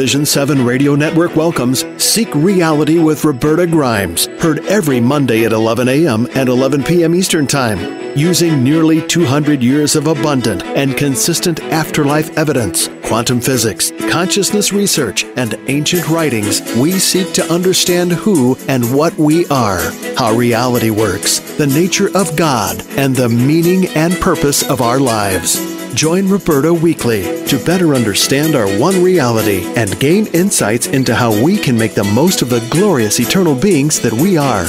Vision 7 Radio Network welcomes Seek Reality with Roberta Grimes, heard every Monday at 11 a.m. and 11 p.m. Eastern Time. Using nearly 200 years of abundant and consistent afterlife evidence, quantum physics, consciousness research, and ancient writings, we seek to understand who and what we are, how reality works, the nature of God, and the meaning and purpose of our lives. Join Roberta weekly to better understand our one reality and gain insights into how we can make the most of the glorious eternal beings that we are.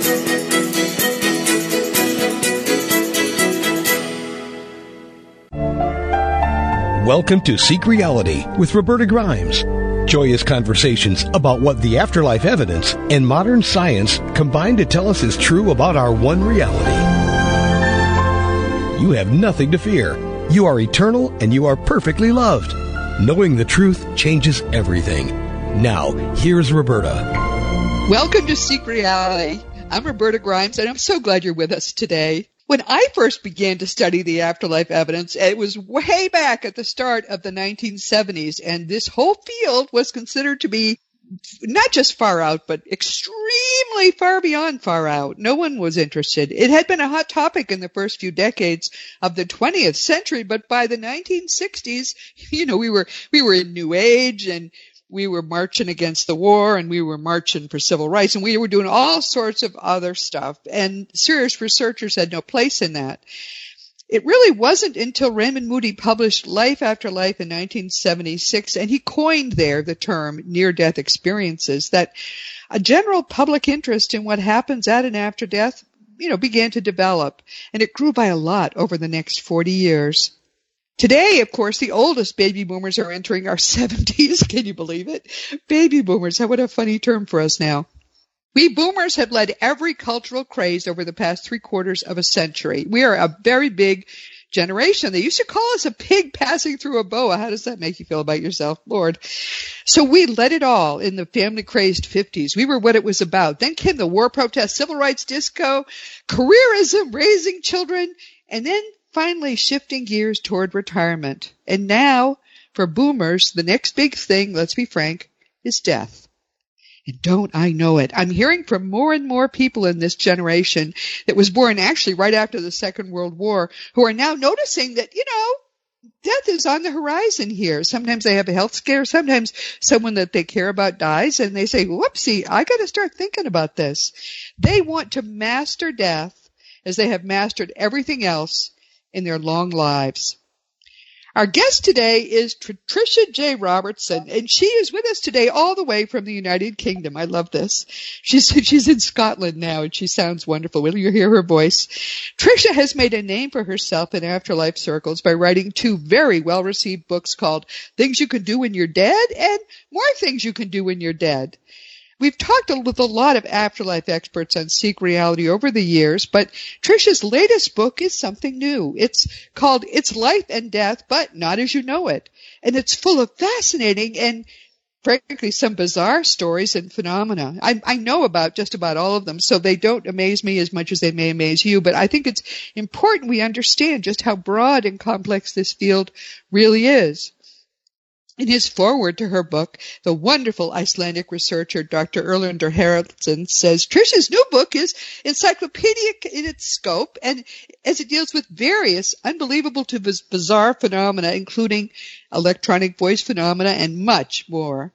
Welcome to Seek Reality with Roberta Grimes. Joyous conversations about what the afterlife evidence and modern science combine to tell us is true about our one reality. You have nothing to fear. You are eternal and you are perfectly loved. Knowing the truth changes everything. Now, here's Roberta. Welcome to Seek Reality. I'm Roberta Grimes, and I'm so glad you're with us today. When I first began to study the afterlife evidence, it was way back at the start of the 1970s, and this whole field was considered to be not just far out, but extremely far beyond far out. No one was interested. It had been a hot topic in the first few decades of the 20th century, but by the 1960s, we were in New Age, and we were marching against the war, and we were marching for civil rights, and we were doing all sorts of other stuff, and serious researchers had no place in that. It really wasn't until Raymond Moody published Life After Life in 1976, and he coined there the term near-death experiences, that a general public interest in what happens at and after death, began to develop, and it grew by a lot over the next 40 years. Today, of course, the oldest baby boomers are entering our 70s. Can you believe it? Baby boomers, what a funny term for us now. We boomers have led every cultural craze over the past 3/4 of a century. We are a very big generation. They used to call us a pig passing through a boa. How does that make you feel about yourself, Lord? So we led it all in the family-crazed 50s. We were what it was about. Then came the war protest, civil rights disco, careerism, raising children, and then finally shifting gears toward retirement. And now, for boomers, the next big thing, let's be frank, is death. And don't I know it? I'm hearing from more and more people in this generation that was born actually right after the Second World War who are now noticing that, death is on the horizon here. Sometimes they have a health scare. Sometimes someone that they care about dies, and they say, whoopsie, I got to start thinking about this. They want to master death as they have mastered everything else in their long lives. Our guest today is Tricia J. Robertson, and she is with us today all the way from the United Kingdom. I love this. She's in Scotland now, and she sounds wonderful. Will you hear her voice? Tricia has made a name for herself in afterlife circles by writing 2 very well-received books called Things You Can Do When You're Dead and More Things You Can Do When You're Dead. We've talked with a lot of afterlife experts on Seek Reality over the years, but Tricia's latest book is something new. It's called It's Life and Death, but Not As You Know It. And it's full of fascinating and, frankly, some bizarre stories and phenomena. I know about just about all of them, so they don't amaze me as much as they may amaze you, but I think it's important we understand just how broad and complex this field really is. In his foreword to her book, the wonderful Icelandic researcher Dr. Erlendur Haraldsson says Tricia's new book is encyclopedic in its scope, and as it deals with various unbelievable to bizarre phenomena, including electronic voice phenomena and much more.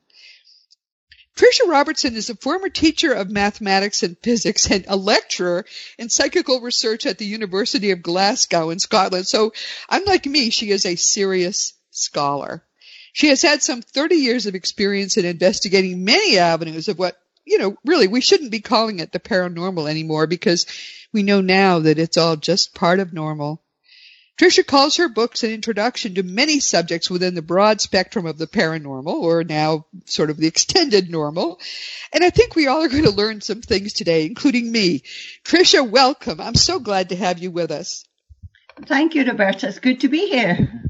Tricia Robertson is a former teacher of mathematics and physics and a lecturer in psychical research at the University of Glasgow in Scotland. So, unlike me, she is a serious scholar. She has had some 30 years of experience in investigating many avenues of what, really we shouldn't be calling it the paranormal anymore because we know now that it's all just part of normal. Tricia calls her books an introduction to many subjects within the broad spectrum of the paranormal, or now sort of the extended normal. And I think we all are going to learn some things today, including me. Tricia, welcome. I'm so glad to have you with us. Thank you, Roberta. It's good to be here.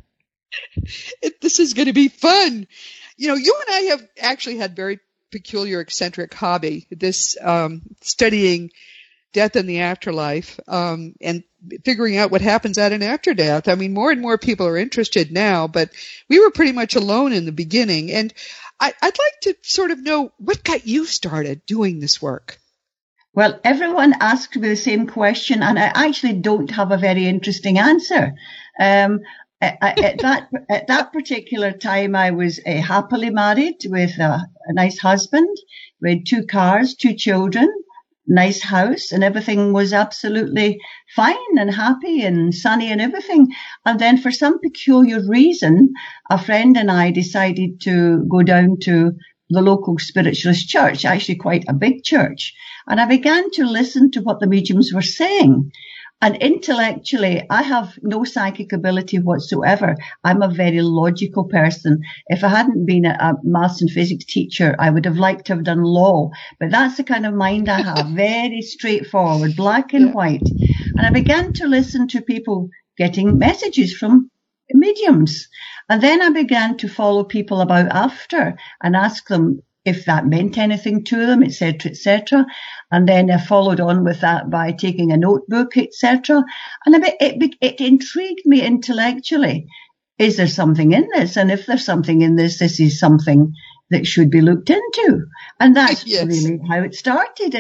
This is going to be fun. You and I have actually had very peculiar, eccentric hobby, this studying death and the afterlife, and figuring out what happens at and after death. I mean, more and more people are interested now, but we were pretty much alone in the beginning. And I'd like to sort of know what got you started doing this work. Well, everyone asks me the same question, and I actually don't have a very interesting answer. At that particular time, I was happily married with a nice husband. We had 2 cars, 2 children, nice house, and everything was absolutely fine and happy and sunny and everything. And then for some peculiar reason, a friend and I decided to go down to the local spiritualist church, actually quite a big church. And I began to listen to what the mediums were saying. And intellectually, I have no psychic ability whatsoever. I'm a very logical person. If I hadn't been a maths and physics teacher, I would have liked to have done law. But that's the kind of mind I have, very straightforward, black and white. And I began to listen to people getting messages from mediums. And then I began to follow people about after and ask them if that meant anything to them, etc., etc. And then I followed on with that by taking a notebook, etc. And it intrigued me intellectually. Is there something in this? And if there's something in this, this is something that should be looked into. And that's really how it started.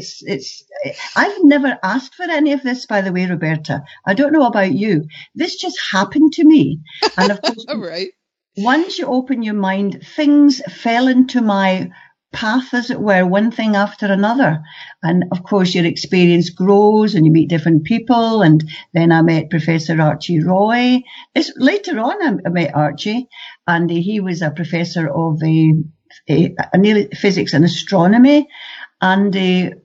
I've never asked for any of this, by the way, Roberta. I don't know about you. This just happened to me. And of course, right. Once you open your mind, things fell into my path, as it were, one thing after another. And of course, your experience grows and you meet different people. And then I met Professor Archie Roy. Later on, I met Archie, and he was a professor of physics and astronomy. And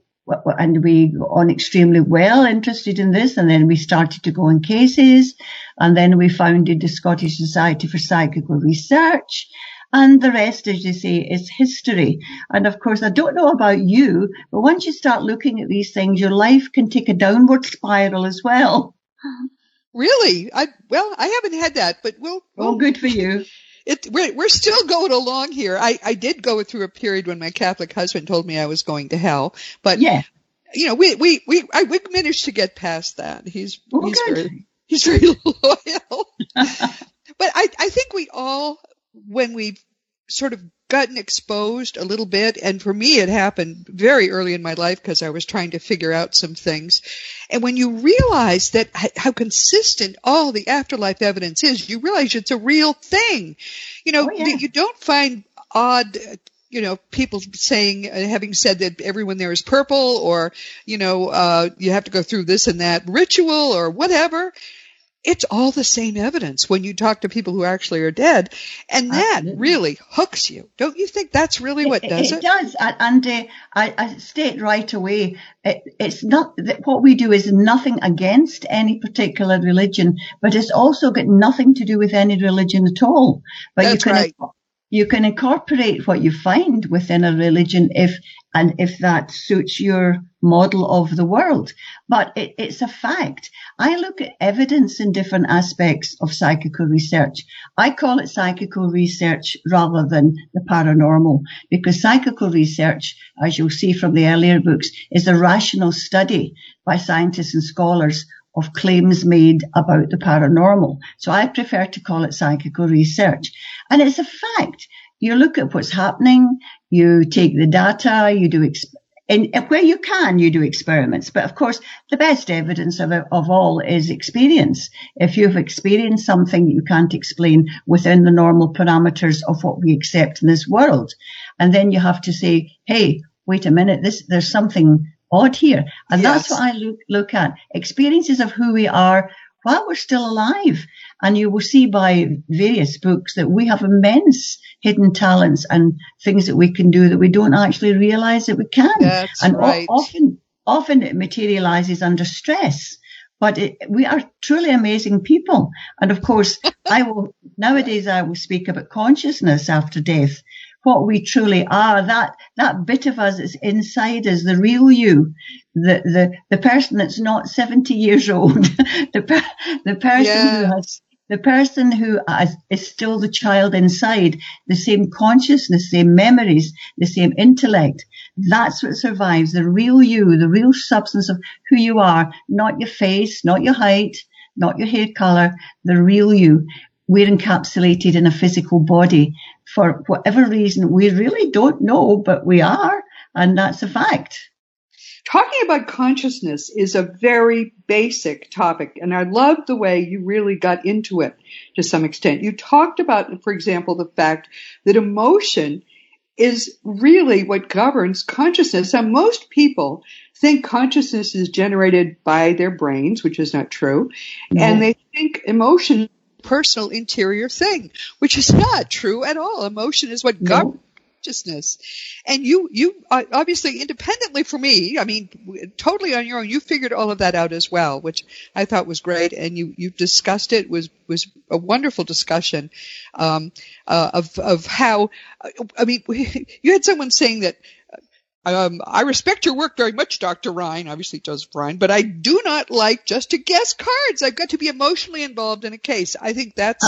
we got on extremely well, interested in this. And then we started to go on cases. And then we founded the Scottish Society for Psychical Research. And the rest, as you say, is history. And of course, I don't know about you, but once you start looking at these things, your life can take a downward spiral as well. Really? I haven't had that, but we'll good for you. We're still going along here. I did go through a period when my Catholic husband told me I was going to hell, but we managed to get past that. He's very loyal. But I think we all, when we've sort of gotten exposed a little bit, and for me it happened very early in my life because I was trying to figure out some things. And when you realize that how consistent all the afterlife evidence is, you realize it's a real thing. You don't find odd, people saying, having said that everyone there is purple, or, you have to go through this and that ritual or whatever. It's all the same evidence when you talk to people who actually are dead. And that really hooks you. Don't you think that's really what does it? It does. And I state right away, it's not that what we do is nothing against any particular religion, but it's also got nothing to do with any religion at all. But that's right. You can incorporate what you find within a religion if that suits your model of the world. But it's a fact. I look at evidence in different aspects of psychical research. I call it psychical research rather than the paranormal, because psychical research, as you'll see from the earlier books, is a rational study by scientists and scholars of claims made about the paranormal. So I prefer to call it psychical research. And it's a fact. You look at what's happening, you take the data, you do, where you can, you do experiments. But of course, the best evidence of all is experience. If you've experienced something that you can't explain within the normal parameters of what we accept in this world, and then you have to say, hey, wait a minute, there's something odd here. And that's what I look at. Experiences of who we are while we're still alive. And you will see by various books that we have immense hidden talents and things that we can do that we don't actually realize that we can. That's and right. Often it materializes under stress. But we are truly amazing people. And of course, nowadays I will speak about consciousness after death. What we truly are, that bit of us that's inside us, the real you, the person that's not 70 years old, the person who has The person who is still the child inside, the same consciousness, same memories, the same intellect, that's what survives. The real you, the real substance of who you are, not your face, not your height, not your hair color, the real you. We're encapsulated in a physical body for whatever reason. We really don't know, but we are, and that's a fact. Talking about consciousness is a very basic topic, and I love the way you really got into it to some extent. You talked about, for example, the fact that emotion is really what governs consciousness. And most people think consciousness is generated by their brains, which is not true, and they think emotion is a personal interior thing, which is not true at all. Emotion is what governs consciousness. And you obviously independently from me, I mean, totally on your own, you figured all of that out as well, which I thought was great. And you discussed it, was a wonderful discussion, of how, I mean, you had someone saying that, I respect your work very much, Dr. Ryan, obviously Joseph Ryan, but I do not like just to guess cards. I've got to be emotionally involved in a case. I think that's,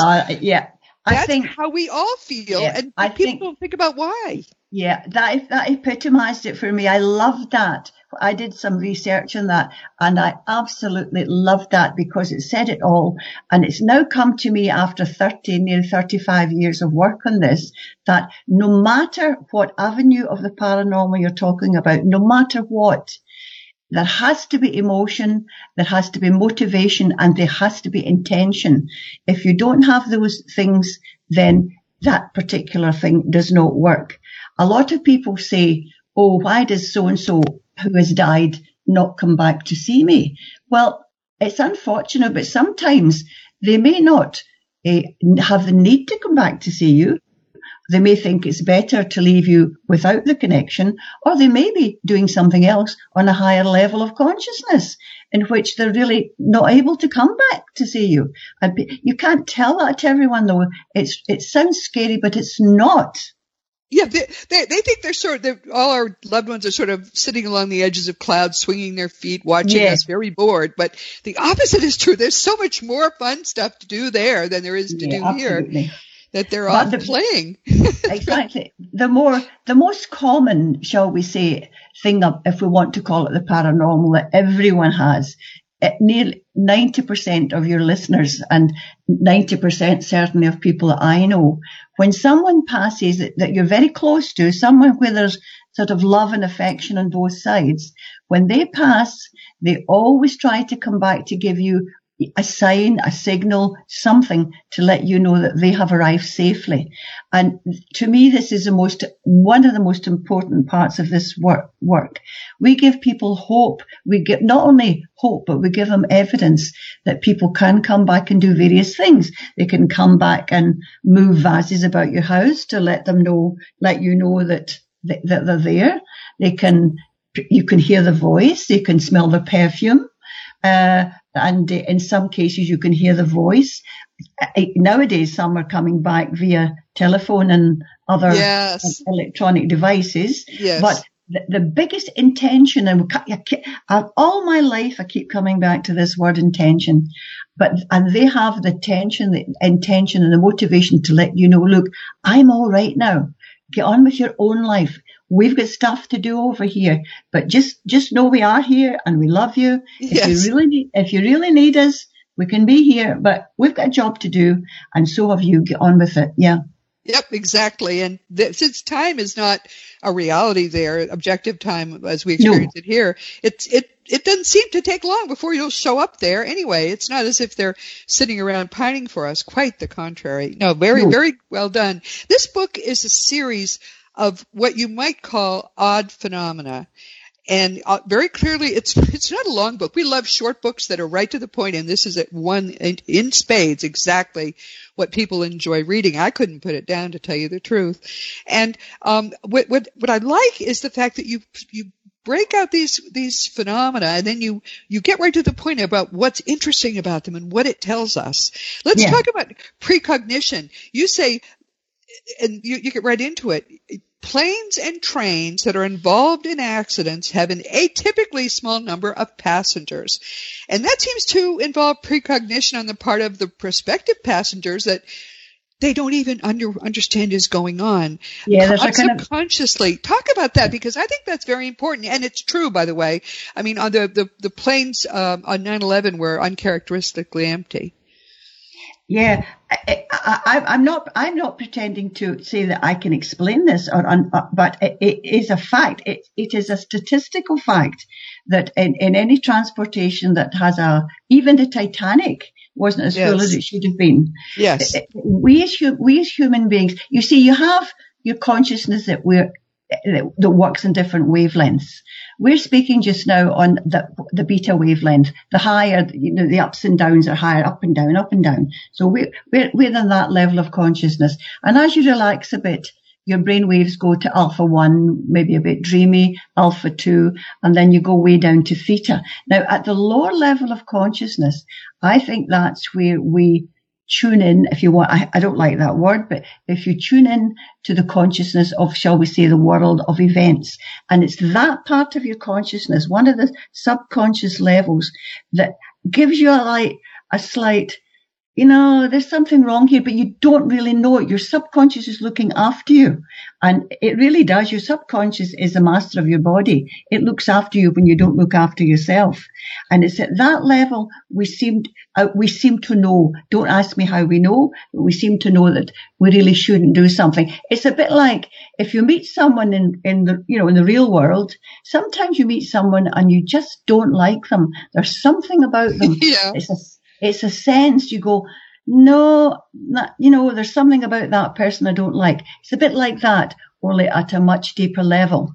I think how we all feel, and people don't think about why. Yeah, that epitomized it for me. I loved that. I did some research on that, and I absolutely loved that because it said it all. And it's now come to me after 30, nearly 35 years of work on this, that no matter what avenue of the paranormal you're talking about, no matter what, there has to be emotion, there has to be motivation, and there has to be intention. If you don't have those things, then that particular thing does not work. A lot of people say, oh, why does so-and-so who has died not come back to see me? Well, it's unfortunate, but sometimes they may not have the need to come back to see you. They may think it's better to leave you without the connection, or they may be doing something else on a higher level of consciousness in which they're really not able to come back to see you. And you can't tell that to everyone, though. It sounds scary, but it's not. Yeah, they think they're all our loved ones are sort of sitting along the edges of clouds, swinging their feet, watching us, very bored. But the opposite is true. There's so much more fun stuff to do there than there is to do absolutely. Here. That they're all playing. Exactly. The most common, shall we say, thing of, if we want to call it the paranormal, that everyone has, nearly 90% of your listeners and 90% certainly of people that I know, when someone passes that you're very close to, someone where there's sort of love and affection on both sides, when they pass, they always try to come back to give you a sign, a signal, something to let you know that they have arrived safely. And to me, this is one of the most important parts of this work. We give people hope. We give not only hope, but we give them evidence that people can come back and do various things. They can come back and move vases about your house to let you know that they're there. You can hear the voice. You can smell the perfume. And in some cases you can hear the voice. Nowadays some are coming back via telephone and other electronic devices. Yes. But the biggest intention, and all my life I keep coming back to this word intention, and they have the intention and the motivation to let you know, look, I'm all right now. Get on with your own life. We've got stuff to do over here, but just know we are here and we love you. Yes. If you really need us, we can be here, but we've got a job to do, and so have you. Get on with it. Yeah. Yep, exactly. And since time is not a reality there, objective time as we experience it here, it doesn't seem to take long before you'll show up there anyway. It's not as if they're sitting around pining for us. Quite the contrary. No, very well done. This book is a series of what you might call odd phenomena. And very clearly, it's not a long book. We love short books that are right to the point, and this is one in spades exactly what people enjoy reading. I couldn't put it down, to tell you the truth. And what I like is the fact that you break out these phenomena, and then you get right to the point about what's interesting about them and what it tells us. Let's talk about precognition. You say, and you get right into it, planes and trains that are involved in accidents have an atypically small number of passengers. And that seems to involve precognition on the part of the prospective passengers that they don't even understand is going on. Yeah, there's a kind of subconsciously. Talk about that, because I think that's very important, and it's true, by the way. I mean, on the planes on 9/11 were uncharacteristically empty. Yeah, I'm not pretending to say that I can explain this, but it is a fact. It is a statistical fact that in any transportation that has even the Titanic wasn't as full as it should have been. Yes. We as human beings, you see, you have your consciousness that works in different wavelengths. We're speaking just now on the beta wavelength. The higher, the ups and downs are higher, up and down, up and down. So we're in that level of consciousness. And as you relax a bit, your brain waves go to alpha 1, maybe a bit dreamy, alpha 2, and then you go way down to theta. Now, at the lower level of consciousness, I think that's where we tune in, if you want. I don't like that word, but if you tune in to the consciousness of, shall we say, the world of events, and it's that part of your consciousness, one of the subconscious levels, that gives you a slight, there's something wrong here, but you don't really know it. Your subconscious is looking after you. And it really does. Your subconscious is the master of your body. It looks after you when you don't look after yourself. And it's at that level we seem to know. Don't ask me how we know, but we seem to know that we really shouldn't do something. It's a bit like if you meet someone in the real world, sometimes you meet someone and you just don't like them. There's something about them. Yeah. It's a sense you go, no, there's something about that person I don't like. It's a bit like that, only at a much deeper level.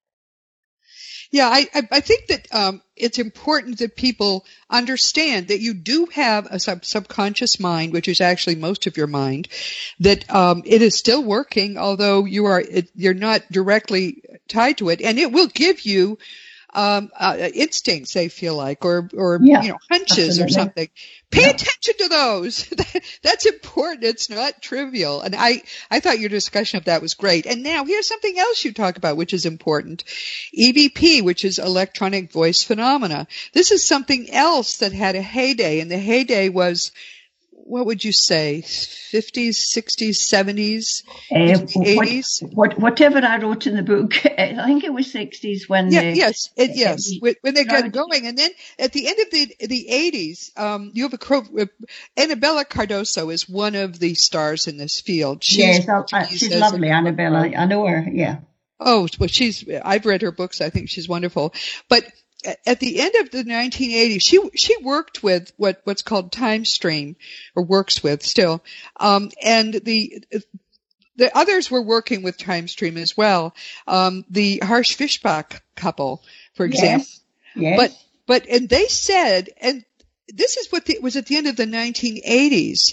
Yeah, I think that it's important that people understand that you do have a subconscious mind, which is actually most of your mind, that it is still working, although you're not directly tied to it, and it will give you instincts, they feel like, or hunches, absolutely, or something. Pay attention to those. That's important. It's not trivial. And I thought your discussion of that was great. And now here's something else you talk about, which is important. EVP, which is electronic voice phenomena. This is something else that had a heyday, and the heyday was, what would you say, 50s, 60s, 70s, 80s? Whatever I wrote in the book, I think it was 60s when when they got going. And then at the end of the 80s, you have Annabella Cardoso is one of the stars in this field. She's lovely, Annabella. I know her, yeah. Oh, well, I've read her books. I think she's wonderful. But at the end of the 1980s, she worked with what's called TimeStream, or works with still, and the others were working with TimeStream as well. The Harsh Fishbach couple, for example. Yes. But they said, and this is what was at the end of the 1980s.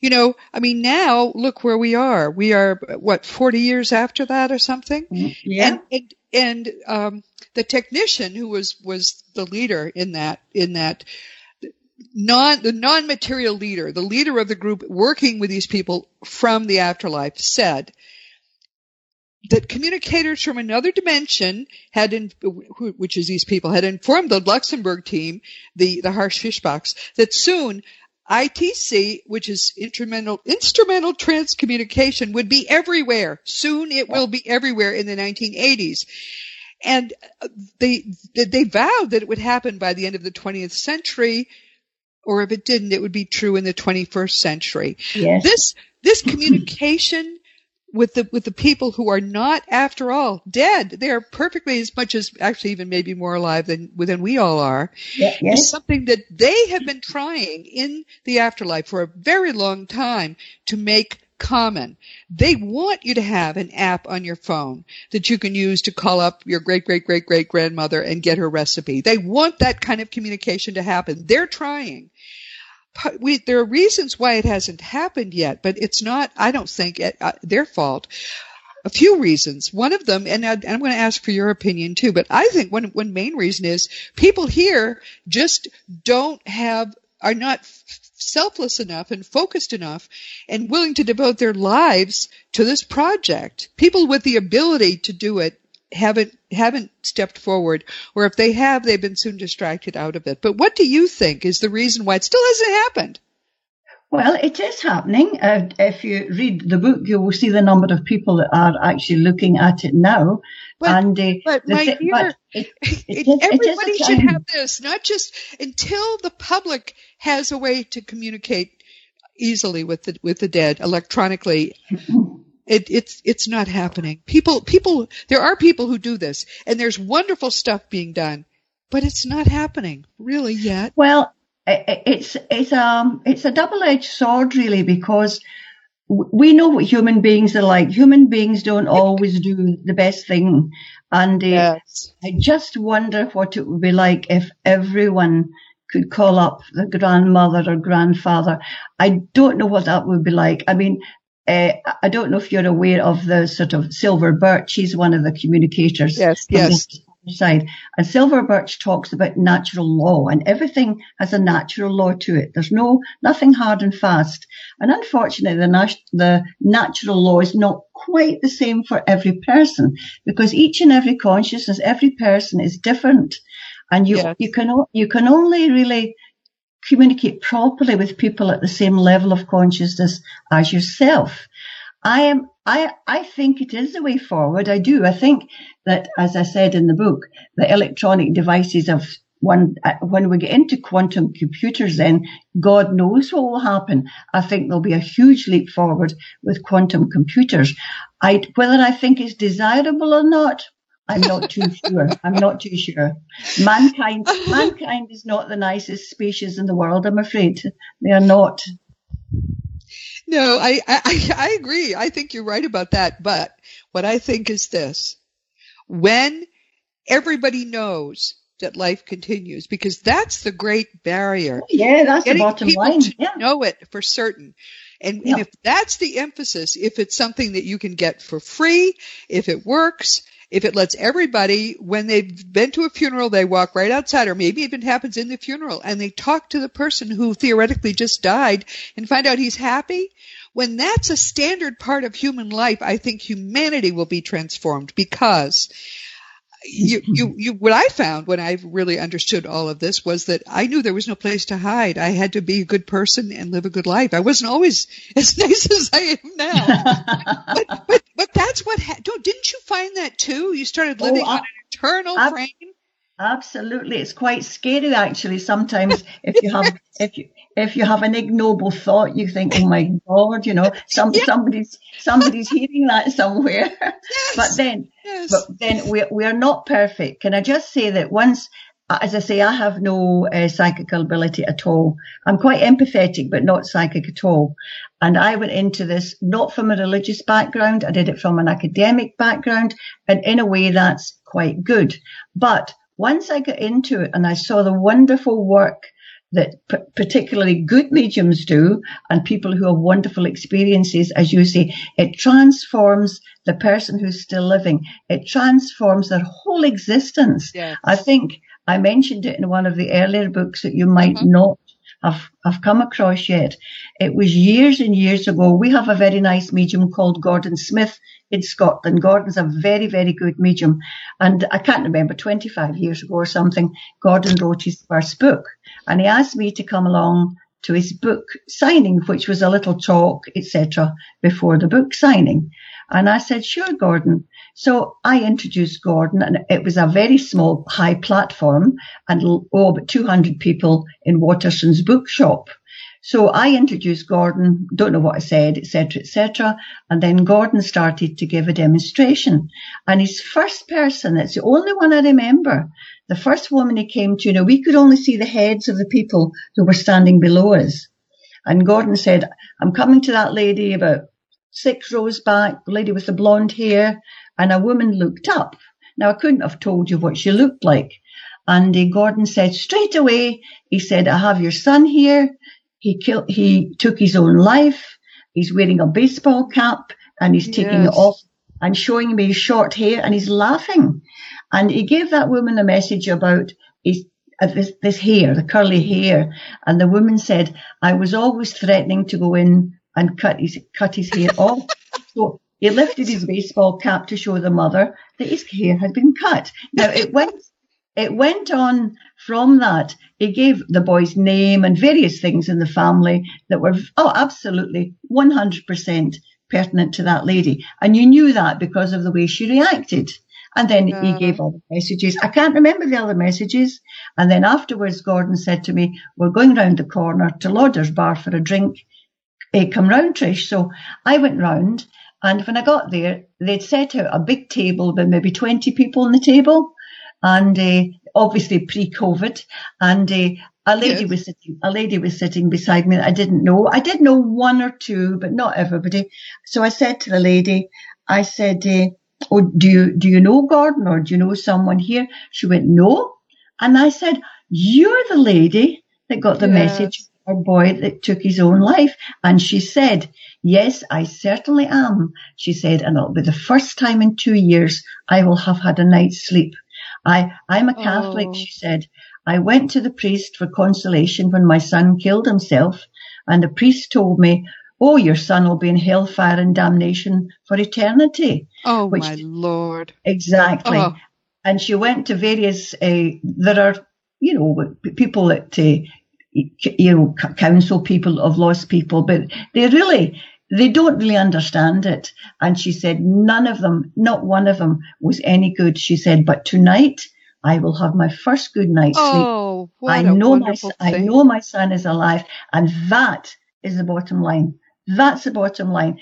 Now look where we are. We are 40 years after that or something. Yeah. And the technician who was the leader in that the non-material leader, the leader of the group working with these people from the afterlife, said that communicators from another dimension which is these people, had informed the Luxembourg team, the Harsh Fishbachs, that soon ITC, which is instrumental transcommunication, would be everywhere. Soon it will be everywhere in the 1980s. And they vowed that it would happen by the end of the 20th century, or if it didn't, it would be true in the 21st century. Yes. This communication with the people who are not, after all, dead, they are perfectly as much as, actually even maybe more alive than we all are, is something that they have been trying in the afterlife for a very long time to make common. They want you to have an app on your phone that you can use to call up your great-great-great-great-grandmother and get her recipe. They want that kind of communication to happen. They're trying. There are reasons why it hasn't happened yet, but it's not, I don't think, their fault. A few reasons. One of them, and I'm going to ask for your opinion too, but I think one main reason is people here just are not selfless enough and focused enough and willing to devote their lives to this project. People with the ability to do it haven't stepped forward, or if they have, they've been soon distracted out of it. But what do you think is the reason why it still hasn't happened? Well, it is happening. If you read the book, you will see the number of people that are actually looking at it now. Everybody should have this, not just until the public has a way to communicate easily with the dead electronically. It's not happening. There are people who do this, and there's wonderful stuff being done, but it's not happening really yet. Well, it's a double-edged sword, really, because we know what human beings are like. Human beings don't always do the best thing, and yes. I just wonder what it would be like if everyone could call up the grandmother or grandfather. I don't know what that would be like. I mean, I don't know if you're aware of the sort of Silver Birch. She's one of the communicators. Yes. Side. And Silver Birch talks about natural law, and everything has a natural law to it. There's nothing hard and fast. And unfortunately, the natural law is not quite the same for every person, because each and every consciousness, every person is different. And you can only really communicate properly with people at the same level of consciousness as yourself. I think it is the way forward. I do. I think that, as I said in the book, the electronic devices when we get into quantum computers, then God knows what will happen. I think there'll be a huge leap forward with quantum computers. Whether I think it's desirable or not, I'm not too sure. Mankind is not the nicest species in the world, I'm afraid. They are not. No, I agree. I think you're right about that. But what I think is this: when everybody knows that life continues, because that's the great barrier. Yeah, that's the bottom line. To know it for certain. And if that's the emphasis, if it's something that you can get for free, if it works, if it lets everybody, when they've been to a funeral, they walk right outside, or maybe it even happens in the funeral, and they talk to the person who theoretically just died and find out he's happy. When that's a standard part of human life, I think humanity will be transformed, because what I found when I really understood all of this was that I knew there was no place to hide. I had to be a good person and live a good life. I wasn't always as nice as I am now. but that's what didn't you find that too? You started living on an eternal frame. Absolutely. It's quite scary, actually. Sometimes if you have an ignoble thought, you think, oh my God, somebody's hearing that somewhere. Yes. But then we are not perfect. Can I just say that once, as I say, I have no psychical ability at all. I'm quite empathetic, but not psychic at all. And I went into this not from a religious background. I did it from an academic background. And in a way, that's quite good. But once I got into it and I saw the wonderful work that particularly good mediums do, and people who have wonderful experiences, as you say, it transforms the person who's still living. It transforms their whole existence. Yes. I think I mentioned it in one of the earlier books that you might not have come across yet. It was years and years ago. We have a very nice medium called Gordon Smith in Scotland. Gordon's a very, very good medium. And I can't remember, 25 years ago or something, Gordon wrote his first book. And he asked me to come along to his book signing, which was a little talk, etc., before the book signing. And I said, sure, Gordon. So I introduced Gordon, and it was a very small, high platform, and about 200 people in Watterson's bookshop. So I introduced Gordon, don't know what I said, etc., etc. And then Gordon started to give a demonstration. And his first person, it's the only one I remember, the first woman he came to, we could only see the heads of the people who were standing below us. And Gordon said, I'm coming to that lady about 6 rows back, the lady with the blonde hair, and a woman looked up. Now, I couldn't have told you what she looked like. And Gordon said straight away, he said, I have your son here. He took his own life. He's wearing a baseball cap, and he's taking it off and showing me his short hair, and he's laughing. And he gave that woman a message about this hair, the curly hair. And the woman said, I was always threatening to go in and cut his hair off. So he lifted his baseball cap to show the mother that his hair had been cut. Now, it went on from that. He gave the boy's name and various things in the family that were, absolutely 100% pertinent to that lady. And you knew that because of the way she reacted. And then he gave other messages. I can't remember the other messages. And then afterwards, Gordon said to me, we're going round the corner to Lauder's bar for a drink. Come round, Trish. So I went round. And when I got there, they'd set out a big table with maybe 20 people on the table. And obviously pre-COVID. And a lady was sitting beside me that I didn't know. I did know one or two, but not everybody. So I said to the lady, I said, oh, do you know Gordon, or do you know someone here? She went, no. And I said, you're the lady that got the message for a boy that took his own life. And she said, yes, I certainly am. She said, and it'll be the first time in 2 years I will have had a night's sleep. I'm a Catholic, she said. I went to the priest for consolation when my son killed himself, and the priest told me, oh, your son will be in hellfire and damnation for eternity. Oh, my Lord. Exactly. Oh. And she went to various, there are, people that, counsel people of lost people, but they don't really understand it. And she said, none of them, not one of them was any good. She said, but tonight I will have my first good night's sleep. Oh, what a wonderful thing. I know my son is alive. And that is the bottom line. That's the bottom line.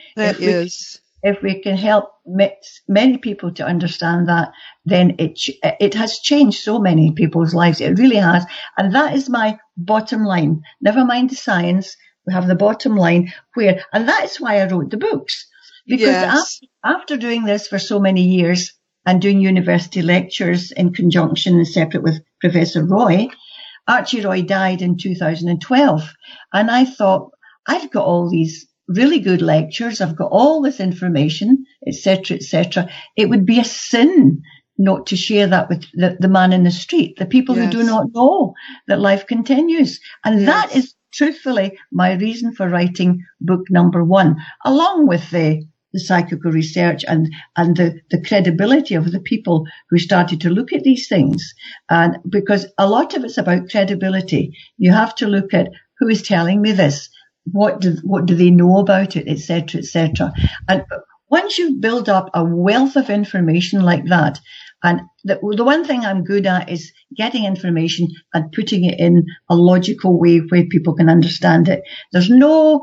If we can help many people to understand that, then it has changed so many people's lives. It really has. And that is my bottom line. Never mind the science. We have the bottom line and that's why I wrote the books. Because after doing this for so many years and doing university lectures in conjunction and separate with Professor Roy, Archie Roy died in 2012. And I thought, I've got all these really good lectures. I've got all this information, etc., etc. It would be a sin not to share that with the man in the street, the people who do not know that life continues. And that is truthfully my reason for writing book number 1, along with the psychical research and the credibility of the people who started to look at these things. And because a lot of it's about credibility, you have to look at who is telling me this, what do they know about it, etc., etc. And once you build up a wealth of information like that, and the one thing I'm good at is getting information and putting it in a logical way where people can understand it. There's no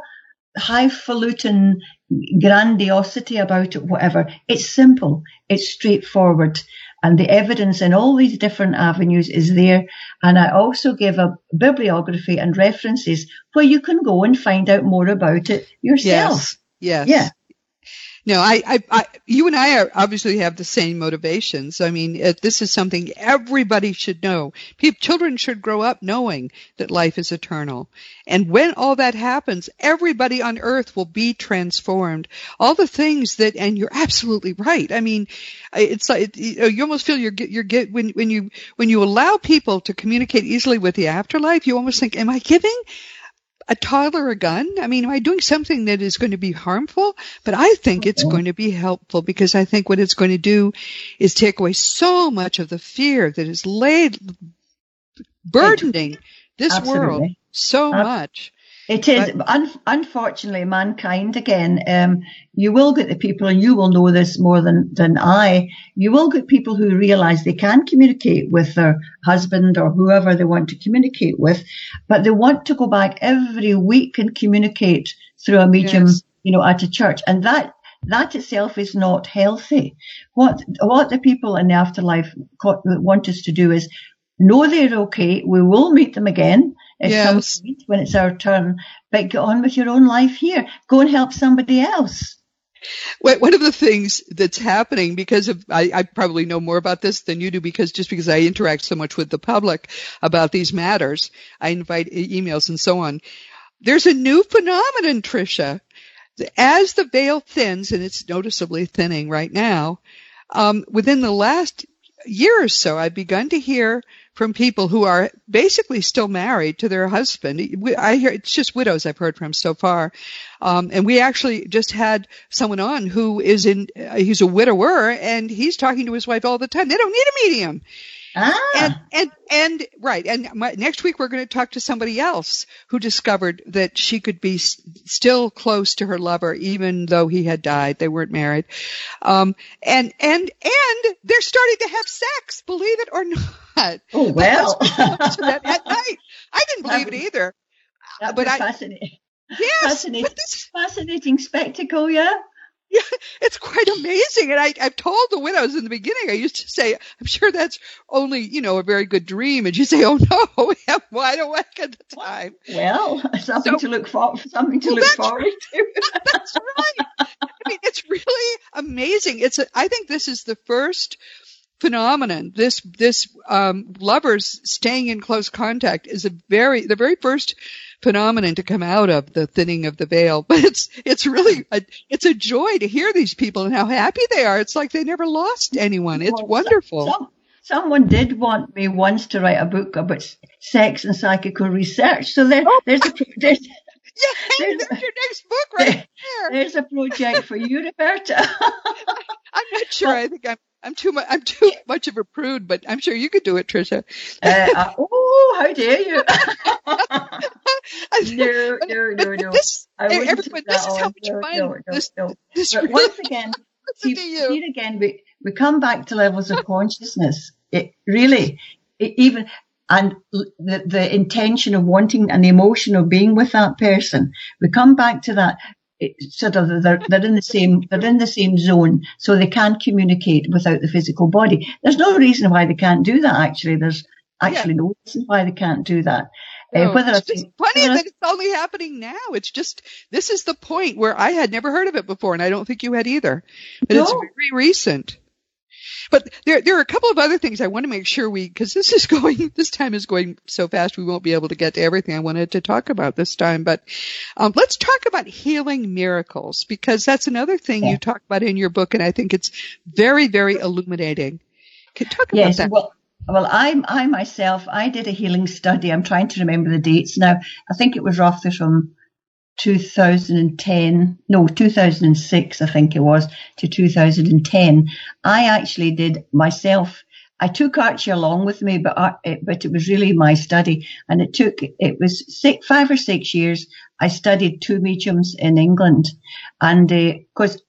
highfalutin grandiosity about it, whatever. It's simple. It's straightforward. And the evidence in all these different avenues is there. And I also give a bibliography and references where you can go and find out more about it yourself. Yes. Yeah. No, you and I obviously have the same motivations. I mean, this is something everybody should know. Children should grow up knowing that life is eternal. And when all that happens, everybody on earth will be transformed. All the things and you're absolutely right. I mean, it's like, you almost feel when you allow people to communicate easily with the afterlife, you almost think, am I giving a toddler a gun? I mean, am I doing something that is going to be harmful? But I think it's going to be helpful, because I think what it's going to do is take away so much of the fear that is burdening this world so much. It is. Unfortunately, mankind, again, you will get the people, and you will know this more than I, you will get people who realize they can communicate with their husband or whoever they want to communicate with, but they want to go back every week and communicate through a medium, at a church. And that itself is not healthy. What the people in the afterlife want us to do is know they're okay. We will meet them again at some point when it's our turn, but get on with your own life here. Go and help somebody else. One of the things that's happening, because I probably know more about this than you do, because I interact so much with the public about these matters, I invite emails and so on. There's a new phenomenon, Tricia. As the veil thins, and it's noticeably thinning right now, within the last year or so, I've begun to hear from people who are basically still married to their husband. I hear it's just widows I've heard from so far. And we actually just had someone on who is he's a widower, and he's talking to his wife all the time. They don't need a medium. And right. And next week we're going to talk to somebody else who discovered that she could be still close to her lover, even though he had died. They weren't married. And they're starting to have sex, believe it or not. Oh, well. At night. I didn't believe it either. That'd be fascinating. Yes. Fascinating spectacle, yeah. Yeah, it's quite amazing. And I've told the widows in the beginning, I used to say, I'm sure that's only, a very good dream. And you say, oh no, I'm wide awake at the time. Well, something to look forward to. That's right. I mean, it's really amazing. I think this is the first phenomenon. This lovers staying in close contact is the very first phenomenon to come out of the thinning of the veil. But it's really it's a joy to hear these people and how happy they are. It's like they never lost anyone. It's wonderful. Someone did want me once to write a book about sex and psychical research. So there's your next book right there. There's a project for you, Roberta. I'm not sure. I think I'm too much of a prude, but I'm sure you could do it, Tricia. How dare you? No. Everyone, this is how much fun. But once again, here again, we come back to levels of consciousness. Even the intention of wanting an emotion of being with that person. We come back to that. Sort of, they're in the same zone, so they can communicate without the physical body. There's no reason why they can't do that. Actually, there's no reason why they can't do that. It's just funny that it's only happening now. It's just, this is the point where I had never heard of it before, and I don't think you had either. But it's very recent. But there are a couple of other things I want to make sure because this time is going so fast we won't be able to get to everything I wanted to talk about this time. But let's talk about healing miracles, because that's another thing you talk about in your book, and I think it's very, very illuminating. Can you talk about that? Well, I myself, I did a healing study. I'm trying to remember the dates now. I think it was roughly from 2006, I think it was, to 2010. I actually did myself. I took Archie along with me, but it was really my study, and it was 5 or 6 years. I studied 2 mediums in England, and because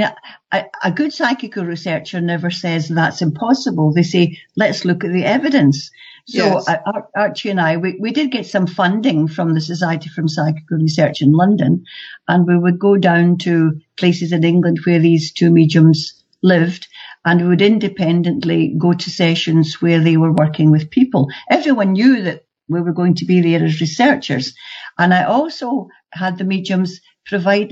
a good psychical researcher never says that's impossible. They say, let's look at the evidence. So yes. Archie and I, we did get some funding from the Society for Psychical Research in London, and we would go down to places in England where these 2 mediums lived, and we would independently go to sessions where they were working with people. Everyone knew that we were going to be there as researchers. And I also had the mediums provide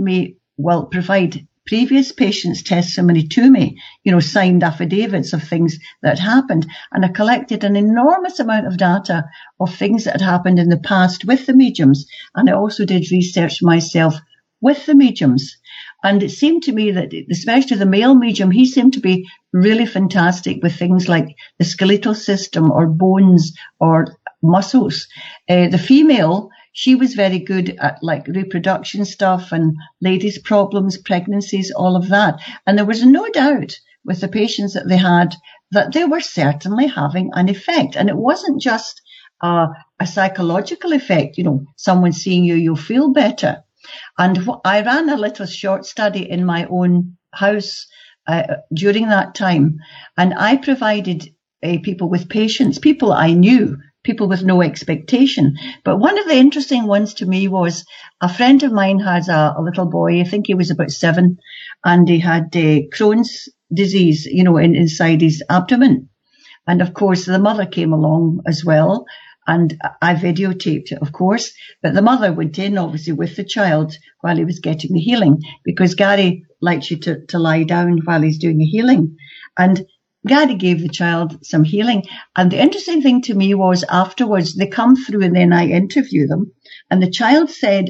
previous patients' testimony to me, signed affidavits of things that happened. And I collected an enormous amount of data of things that had happened in the past with the mediums. And I also did research myself with the mediums. And it seemed to me that, especially the male medium, he seemed to be really fantastic with things like the skeletal system or bones or muscles. The female, she was very good at like reproduction stuff and ladies' problems, pregnancies, all of that. And there was no doubt with the patients that they had that they were certainly having an effect. And it wasn't just a psychological effect, someone seeing you'll feel better. And I ran a little short study in my own house during that time. And I provided people with patients, people I knew, people with no expectation. But one of the interesting ones to me was a friend of mine has a little boy, I think he was about 7, and he had Crohn's disease, inside his abdomen. And of course, the mother came along as well. And I videotaped it, of course. But the mother went in, obviously, with the child while he was getting the healing, because Gary likes you to lie down while he's doing the healing. And Gary gave the child some healing. And the interesting thing to me was afterwards, they come through and then I interview them. And the child said,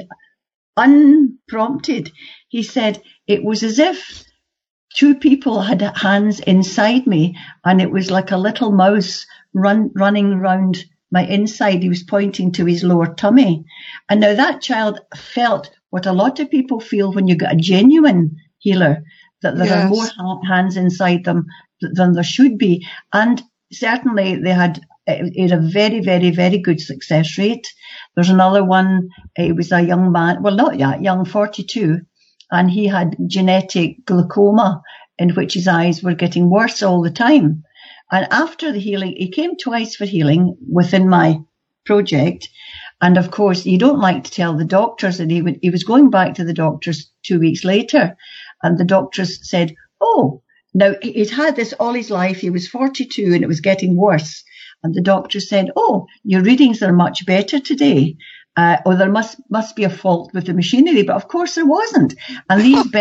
unprompted, he said, it was as if 2 people had hands inside me and it was like a little mouse running around my inside. He was pointing to his lower tummy. And now that child felt what a lot of people feel when you get a genuine healer, that there are more hands inside them than there should be. And certainly they had a very, very, very good success rate. There's another one, it was a young man, well, not yet, young, 42, and he had genetic glaucoma in which his eyes were getting worse all the time. And after the healing, he came twice for healing within my project. And of course, you don't like to tell the doctors that he was going back to the doctors 2 weeks later. And the doctors said, oh, now he'd had this all his life. He was 42 and it was getting worse. And the doctor said, oh, your readings are much better today. Or there must be a fault with the machinery. But of course there wasn't. And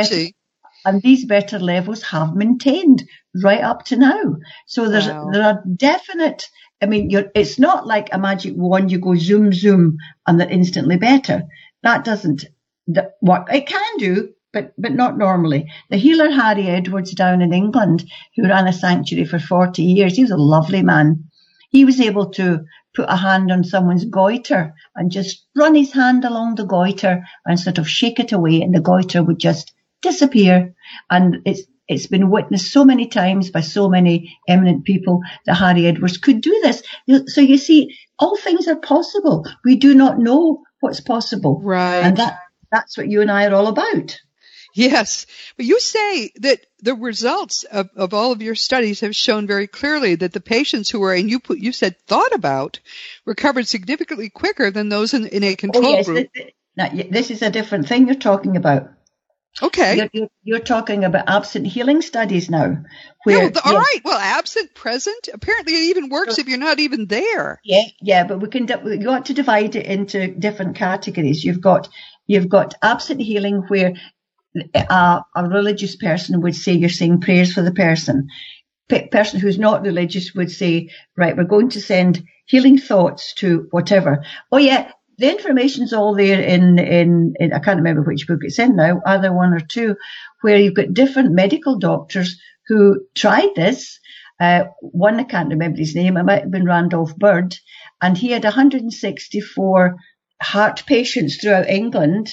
these better levels have maintained right up to now. So there are definite, I mean, it's not like a magic wand, you go zoom, zoom, and they're instantly better. That doesn't work. It can do, but not normally. The healer Harry Edwards down in England, who ran a sanctuary for 40 years, he was a lovely man. He was able to put a hand on someone's goiter and just run his hand along the goiter and sort of shake it away, and the goiter would just disappear. And it's been witnessed so many times by so many eminent people that Harry Edwards could do this. So you see, all things are possible. We do not know what's possible. Right. And that's what you and I are all about. Yes. But you say that the results of all of your studies have shown very clearly that the patients who were, and you said thought about, recovered significantly quicker than those in a control group. Now, this is a different thing you're talking about. Okay. You're talking about absent healing studies now. All right. Well, absent, present. Apparently it even works if you're not even there. Yeah, but you got to divide it into different categories. You've got absent healing where a religious person would say you're saying prayers for the person. Person who's not religious would say, right, we're going to send healing thoughts to whatever. Oh yeah, the information's all there in I can't remember which book it's in now, either one or two, where you've got different medical doctors who tried this. One, I can't remember his name, it might have been Randolph Bird, and he had 164 heart patients throughout England,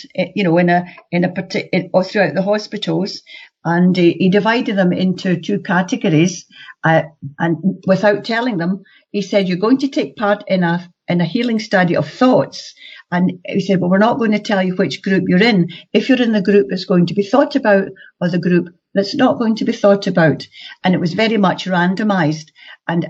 or throughout the hospitals, and he divided them into two categories, and without telling them, he said, you're going to take part in a healing study of thoughts. And he said, well, we're not going to tell you which group you're in. If you're in the group that's going to be thought about, or the group that's not going to be thought about. And it was very much randomized. And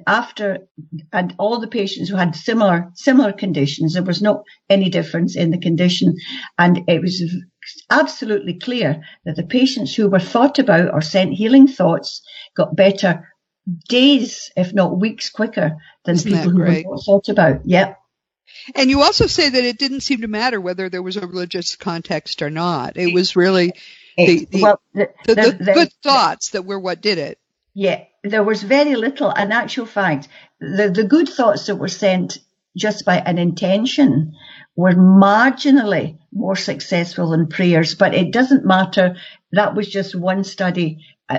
all the patients who had similar conditions, there was not any difference in the condition. And it was absolutely clear that the patients who were thought about or sent healing thoughts got better days, if not weeks, quicker than people who were not thought about. Yep. And you also say that it didn't seem to matter whether there was a religious context or not. It was really the good thoughts that were what did it. Yeah, there was very little. In actual fact, the good thoughts that were sent just by an intention were marginally more successful than prayers. But it doesn't matter. That was just one study.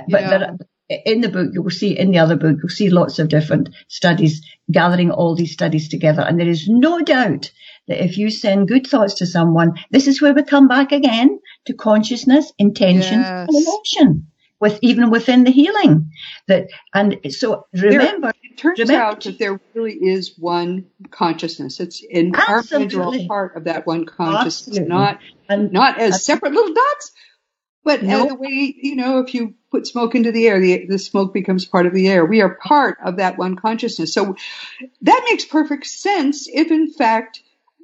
In the book, you will see, in the other book, you'll see lots of different studies gathering all these studies together. And there is no doubt that if you send good thoughts to someone, this is where we come back again to consciousness, intention, and emotion, even within the healing. It turns out that there really is one consciousness. It's in our minds are all part of that one consciousness, not as separate little dots. But the way, if you put smoke into the air, the smoke becomes part of the air. We are part of that one consciousness. So that makes perfect sense if, in fact,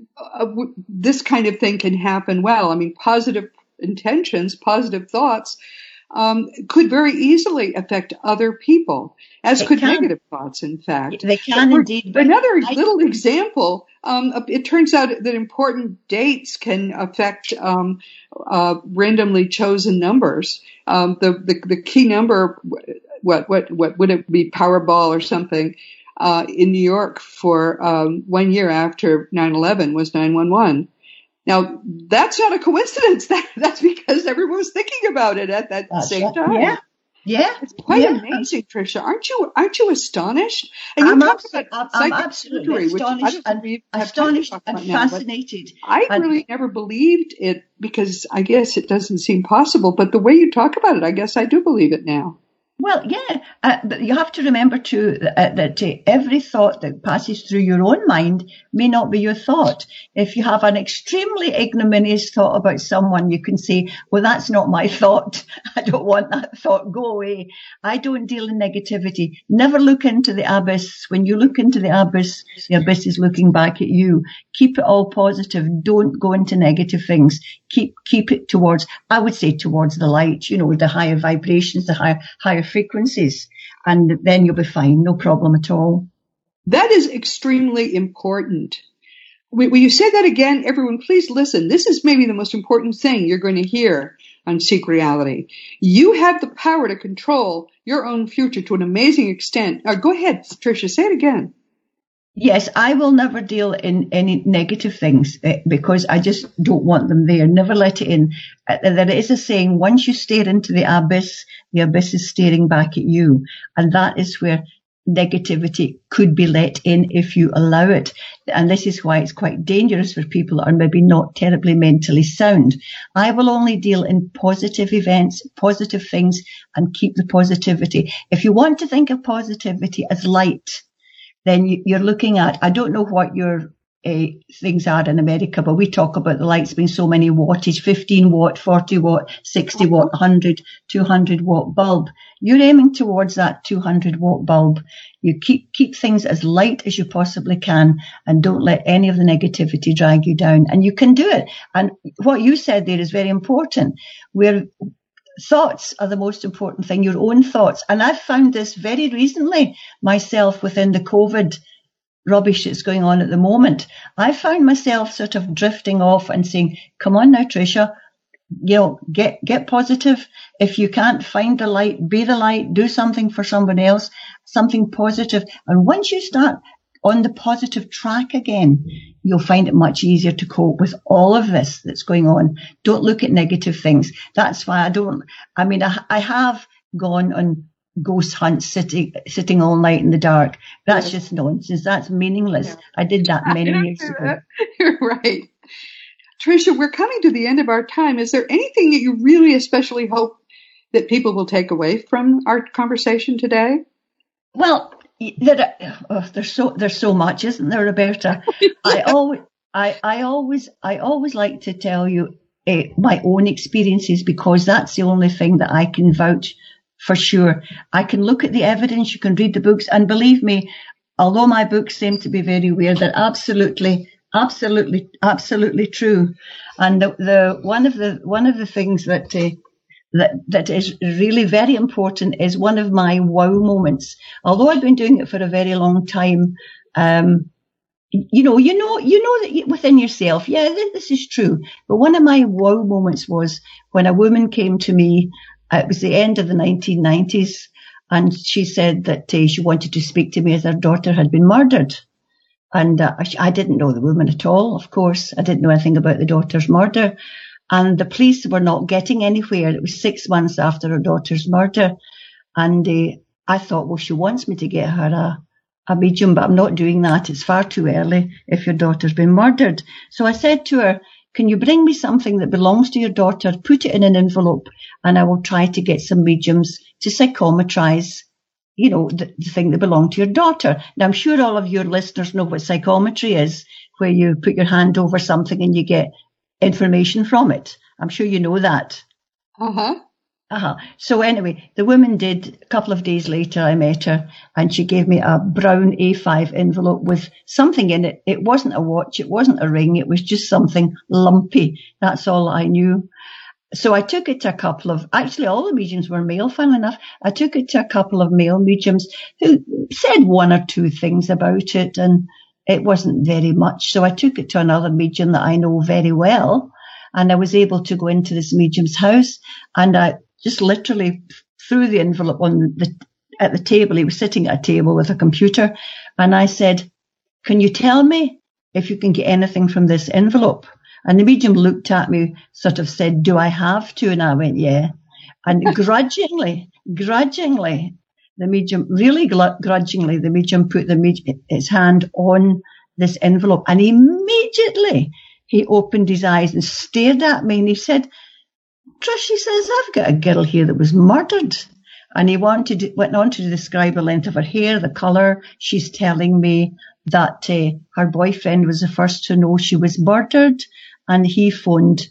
this kind of thing can happen well. I mean, positive intentions, positive thoughts could very easily affect other people, as could negative thoughts, in fact. They can indeed. Another little example, it turns out that important dates can affect randomly chosen numbers. The key number, what would it be, Powerball or something, in New York for 1 year after 9/11 was 911. Now, that's not a coincidence. That's because everyone was thinking about it at that same time. Yeah, it's quite amazing, Tricia. Aren't you astonished? And you I'm absolutely astonished and fascinated. I really never believed it because I guess it doesn't seem possible. But the way you talk about it, I guess I do believe it now. Well, yeah, but you have to remember too that every thought that passes through your own mind may not be your thought. If you have an extremely ignominious thought about someone, you can say, well, that's not my thought. I don't want that thought. Go away. I don't deal in negativity. Never look into the abyss. When you look into the abyss is looking back at you. Keep it all positive. Don't go into negative things. Keep it towards, I would say, towards the light, the higher vibrations, the higher frequencies, and then you'll be fine. No problem at all. That is extremely important. Will you say that again? Everyone, please listen. This is maybe the most important thing you're going to hear on Seek Reality. You have the power to control your own future to an amazing extent. Go ahead, Tricia, say it again. Yes, I will never deal in any negative things because I just don't want them there. Never let it in. There is a saying, once you stare into the abyss is staring back at you. And that is where negativity could be let in if you allow it. And this is why it's quite dangerous for people that are maybe not terribly mentally sound. I will only deal in positive events, positive things, and keep the positivity. If you want to think of positivity as light, then you're looking at, I don't know what your things are in America, but we talk about the lights being so many wattage, 15 watt, 40 watt, 60 watt, 100, 200 watt bulb. You're aiming towards that 200 watt bulb. You keep things as light as you possibly can and don't let any of the negativity drag you down. And you can do it. And what you said there is very important. Thoughts are the most important thing, your own thoughts. And I've found this very recently myself within the COVID rubbish that's going on at the moment. I found myself sort of drifting off and saying, come on now, Tricia, get positive. If you can't find the light, be the light, do something for someone else, something positive. And once you start on the positive track again, you'll find it much easier to cope with all of this that's going on. Don't look at negative things. That's why I have gone on ghost hunts sitting all night in the dark. That's just nonsense. That's meaningless. Yeah. I did that many years ago. You're right. Tricia, we're coming to the end of our time. Is there anything that you really especially hope that people will take away from our conversation today? Well, there's so much, isn't there, Roberta? I always like to tell you my own experiences because that's the only thing that I can vouch for sure. I can look at the evidence, you can read the books, and believe me, although my books seem to be very weird, they're absolutely true. And one of the things that is really very important is one of my wow moments. Although I've been doing it for a very long time, you know that within yourself, this is true. But one of my wow moments was when a woman came to me. It was the end of the 1990s, and she said that she wanted to speak to me as her daughter had been murdered. And I didn't know the woman at all, of course. I didn't know anything about the daughter's murder. And the police were not getting anywhere. It was 6 months after her daughter's murder. And I thought, well, she wants me to get her a medium, but I'm not doing that. It's far too early if your daughter's been murdered. So I said to her, can you bring me something that belongs to your daughter, put it in an envelope, and I will try to get some mediums to psychometrize, the thing that belonged to your daughter. Now, I'm sure all of your listeners know what psychometry is, where you put your hand over something and you get information from it. I'm sure you know that. So anyway, the woman did. A couple of days later, I met her and she gave me a brown A5 envelope with something in it. It wasn't a watch. It wasn't a ring. It was just something lumpy. That's all I knew. So I took it to actually all the mediums were male, funnily enough. I took it to a couple of male mediums who said one or two things about it, and it wasn't very much. So I took it to another medium that I know very well, and I was able to go into this medium's house, and I just literally threw the envelope at the table. He was sitting at a table with a computer, and I said, can you tell me if you can get anything from this envelope? And the medium looked at me, sort of said, do I have to? And I went, yeah. And grudgingly, the medium, really grudgingly, the medium put his hand on this envelope, and immediately he opened his eyes and stared at me, and he said, Trish, he says, I've got a girl here that was murdered. And he went on to describe the length of her hair, the colour. She's telling me that her boyfriend was the first to know she was murdered, and he phoned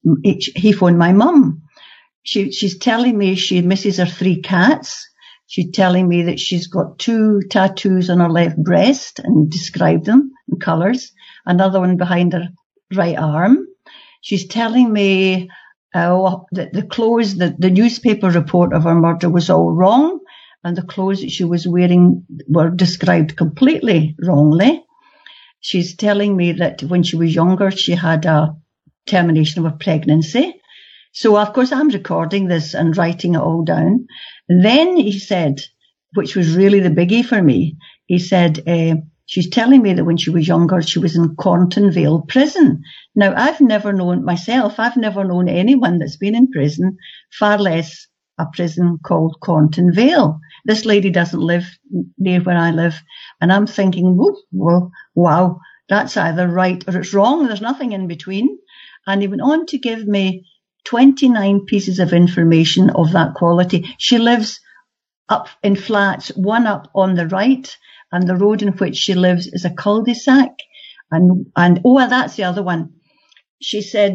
my mum. She's telling me she misses her 3 cats. She's telling me that she's got 2 tattoos on her left breast and described them in colours, another one behind her right arm. She's telling me the clothes, the newspaper report of her murder was all wrong, and the clothes that she was wearing were described completely wrongly. She's telling me that when she was younger, she had a termination of a pregnancy. So, of course, I'm recording this and writing it all down. And then he said, which was really the biggie for me, he said, she's telling me that when she was younger, she was in Cornton Vale prison. Now, I've never known anyone that's been in prison, far less a prison called Cornton Vale. This lady doesn't live near where I live. And I'm thinking, well, wow, that's either right or it's wrong. There's nothing in between. And he went on to give me 29 pieces of information of that quality. She lives up in flats, one up on the right, and the road in which she lives is a cul-de-sac. And that's the other one. She said,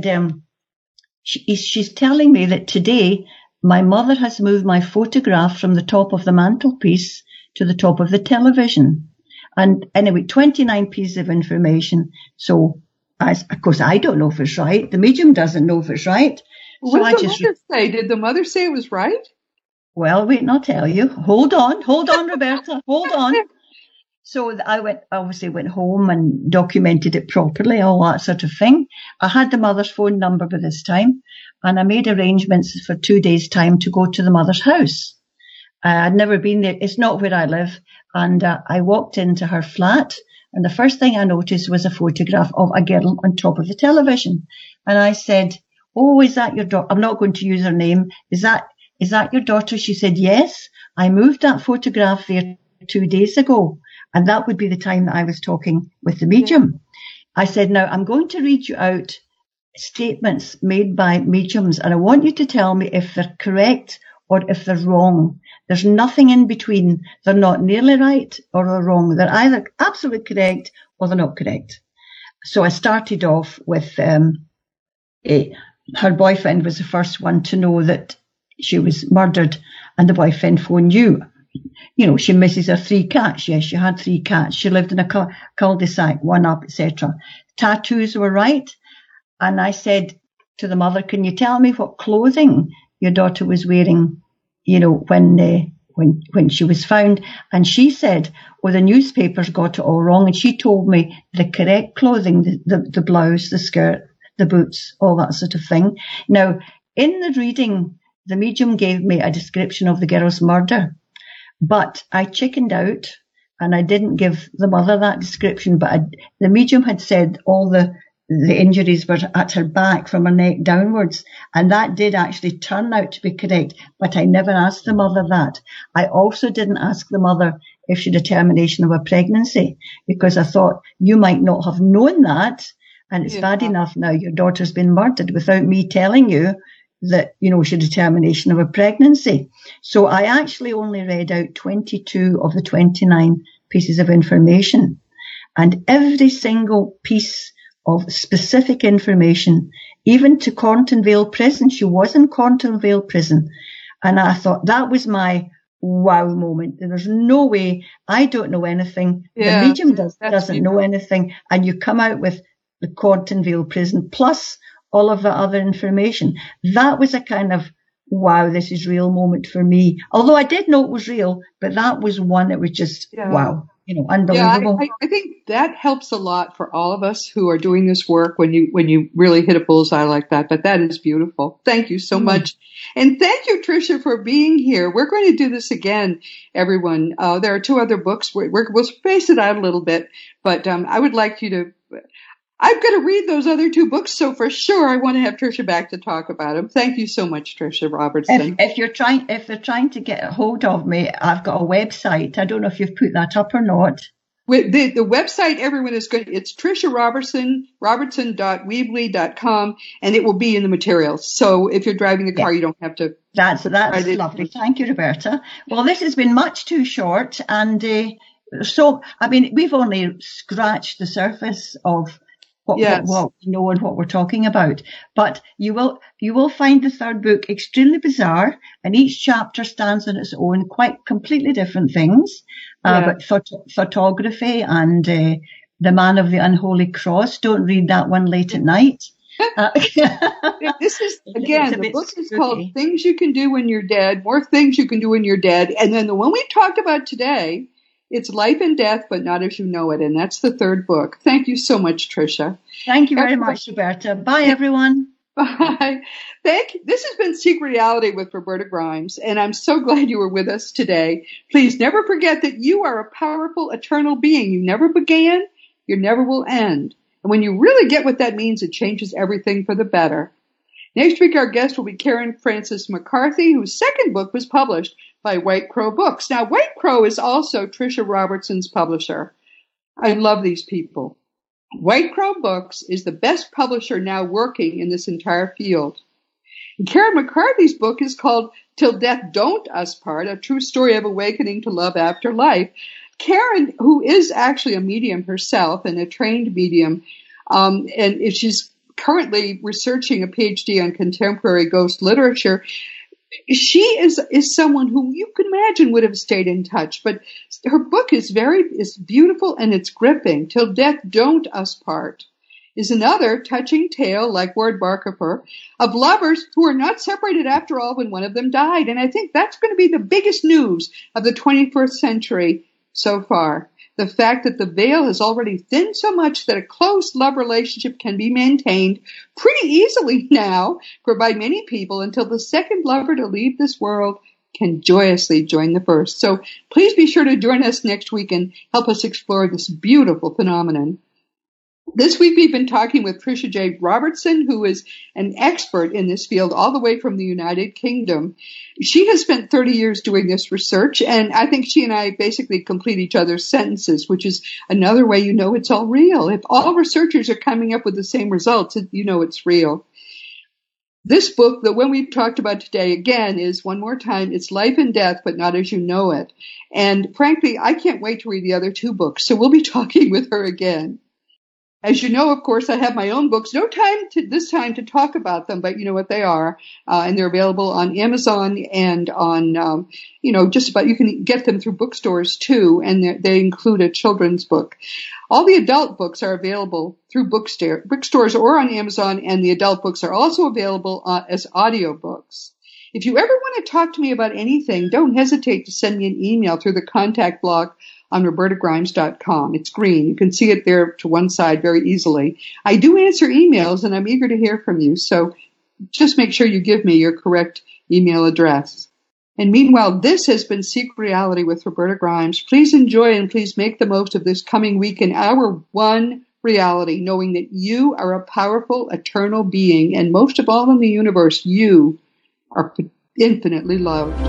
she's telling me that today my mother has moved my photograph from the top of the mantelpiece to the top of the television. And anyway, 29 pieces of information. So, of course, I don't know if it's right. The medium doesn't know if it's right. What did the mother say? Did the mother say it was right? Well, wait, and I'll tell you. Hold on, Roberta. Hold on. So I went home and documented it properly, all that sort of thing. I had the mother's phone number by this time, and I made arrangements for 2 days' time to go to the mother's house. I'd never been there. It's not where I live. And I walked into her flat, and the first thing I noticed was a photograph of a girl on top of the television. And I said, oh, is that your daughter? I'm not going to use her name. Is that your daughter? She said, yes. I moved that photograph there 2 days ago. And that would be the time that I was talking with the medium. I said, now I'm going to read you out statements made by mediums, and I want you to tell me if they're correct or if they're wrong. There's nothing in between. They're not nearly right or they're wrong. They're either absolutely correct or they're not correct. So I started off with her boyfriend was the first one to know that she was murdered, and the boyfriend phoned you. You know, she misses her 3 cats. Yes, she had 3 cats. She lived in a cul-de-sac, one up, etc. Tattoos were right. And I said to the mother, can you tell me what clothing your daughter was wearing, you know, when she was found? And she said, well, the newspapers got it all wrong. And she told me the correct clothing, the blouse, the skirt, the boots, all that sort of thing. Now, in the reading, the medium gave me a description of the girl's murder. But I chickened out and I didn't give the mother that description. But the medium had said all the injuries were at her back from her neck downwards. And that did actually turn out to be correct. But I never asked the mother that. I also didn't ask the mother if she had a termination of a pregnancy, because I thought you might not have known that. And it's bad enough now your daughter's been murdered without me telling you that, you know, she had a termination of a pregnancy. So I actually only read out 22 of the 29 pieces of information. And every single piece of specific information, even to Cornton Vale Prison, she was in Cornton Vale Prison. And I thought that was my wow moment. There's no way, I don't know anything. The medium doesn't know anything. And you come out with the Cornton Vale Prison plus all of the other information. That was a kind of, wow, this is real moment for me. Although I did know it was real, but that was one that was just, wow, you know, unbelievable. Yeah, I think that helps a lot for all of us who are doing this work when you really hit a bullseye like that. But that is beautiful. Thank you so much. And thank you, Tricia, for being here. We're going to do this again, everyone. There are 2 other books. We'll space it out a little bit, but I would like you to I've got to read those other 2 books, so for sure I want to have Tricia back to talk about them. Thank you so much, Tricia Robertson. If they're trying to get a hold of me, I've got a website. I don't know if you've put that up or not. The website, everyone is good. It's Tricia Robertson.weebly.com, and it will be in the materials. So if you're driving the car, you don't have to. That's lovely. Thank you, Roberta. Well, this has been much too short, and so we've only scratched the surface of what we know and what we're talking about. But you will find the 3rd book extremely bizarre, and each chapter stands on its own, quite completely different things. But photography and the Man of the Unholy Cross. Don't read that one late at night. This is, again, the book is called Things You Can Do When You're Dead, More Things You Can Do When You're Dead. And then the one we talked about today, it's Life and Death, but Not As You Know It. And that's the 3rd book. Thank you so much, Tricia. Thank you very much, Roberta. Bye, everyone. Bye. This has been Seek Reality with Roberta Grimes, and I'm so glad you were with us today. Please never forget that you are a powerful, eternal being. You never began, you never will end. And when you really get what that means, it changes everything for the better. Next week, our guest will be Karen Frances McCarthy, whose 2nd book was published by White Crow Books. Now, White Crow is also Tricia Robertson's publisher. I love these people. White Crow Books is the best publisher now working in this entire field. And Karen McCarthy's book is called Till Death Don't Us Part, a true story of awakening to love after life. Karen, who is actually a medium herself and a trained medium, and she's currently researching a PhD on contemporary ghost literature, she is someone who you can imagine would have stayed in touch, but her book is beautiful and it's gripping. Till Death Don't Us Part is another touching tale, like Ward Barkefer, of lovers who are not separated after all when one of them died. And I think that's going to be the biggest news of the 21st century so far. The fact that the veil has already thinned so much that a close love relationship can be maintained pretty easily now by many people until the second lover to leave this world can joyously join the first. So please be sure to join us next week and help us explore this beautiful phenomenon. This week we've been talking with Tricia J. Robertson, who is an expert in this field all the way from the United Kingdom. She has spent 30 years doing this research, and I think she and I basically complete each other's sentences, which is another way you know it's all real. If all researchers are coming up with the same results, you know it's real. This book, the one we've talked about today, again, is one more time, it's Life and Death, but Not As You Know It. And frankly, I can't wait to read the other 2 books, so we'll be talking with her again. As you know, of course, I have my own books. No time this time to talk about them, but you know what they are. And they're available on Amazon and on, just about, you can get them through bookstores too. And they include a children's book. All the adult books are available through bookstores or on Amazon. And the adult books are also available as audiobooks. If you ever want to talk to me about anything, don't hesitate to send me an email through the contact block on RobertaGrimes.com. It's green. You can see it there to one side very easily. I do answer emails, and I'm eager to hear from you, so just make sure you give me your correct email address. And meanwhile, this has been Seek Reality with Roberta Grimes. Please enjoy and please make the most of this coming week in our one reality, knowing that you are a powerful, eternal being, and most of all in the universe, you are infinitely loved.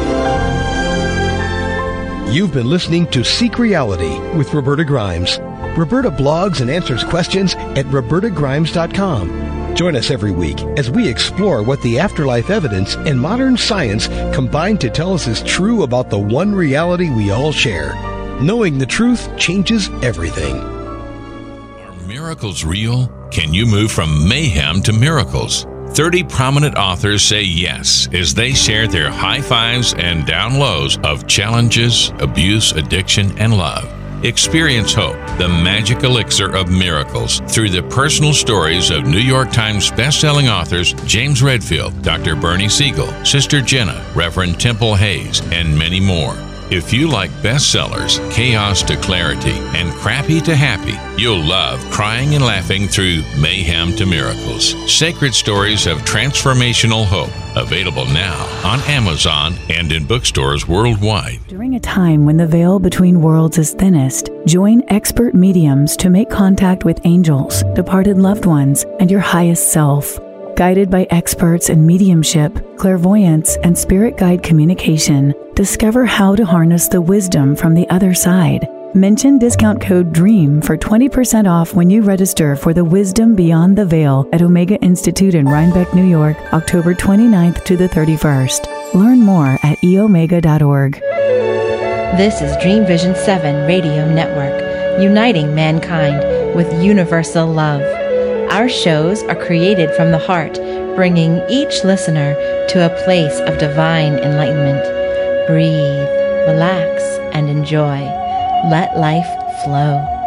You've been listening to Seek Reality with Roberta Grimes. Roberta blogs and answers questions at RobertaGrimes.com. Join us every week as we explore what the afterlife evidence and modern science combine to tell us is true about the one reality we all share. Knowing the truth changes everything. Are miracles real? Can you move from mayhem to miracles? 30 prominent authors say yes as they share their high fives and down lows of challenges, abuse, addiction, and love. Experience hope, the magic elixir of miracles, through the personal stories of New York Times bestselling authors James Redfield, Dr. Bernie Siegel, Sister Jenna, Reverend Temple Hayes, and many more. If you like bestsellers, chaos to clarity, and crappy to happy, you'll love crying and laughing through mayhem to miracles. Sacred stories of transformational hope. Available now on Amazon and in bookstores worldwide. During a a time when the veil between worlds is thinnest, join expert mediums to make contact with angels, departed loved ones, and your highest self. Guided by experts in mediumship, clairvoyance, and spirit guide communication, discover how to harness the wisdom from the other side. Mention discount code DREAM for 20% off when you register for the Wisdom Beyond the Veil at Omega Institute in Rhinebeck, New York, October 29th to the 31st. Learn more at eomega.org. This is Dream Vision 7 Radio Network, uniting mankind with universal love. Our shows are created from the heart, bringing each listener to a place of divine enlightenment. Breathe, relax, and enjoy. Let life flow.